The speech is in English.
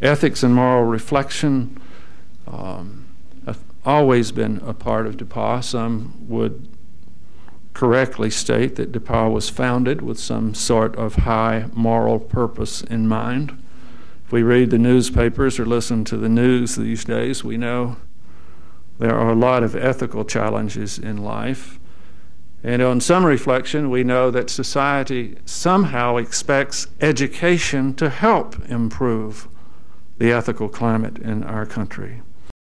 Ethics and moral reflection have always been a part of DePauw. Some would correctly state that DePauw was founded with some sort of high moral purpose in mind. If we read the newspapers or listen to the news these days, we know there are a lot of ethical challenges in life. And on some reflection, we know that society somehow expects education to help improve the ethical climate in our country.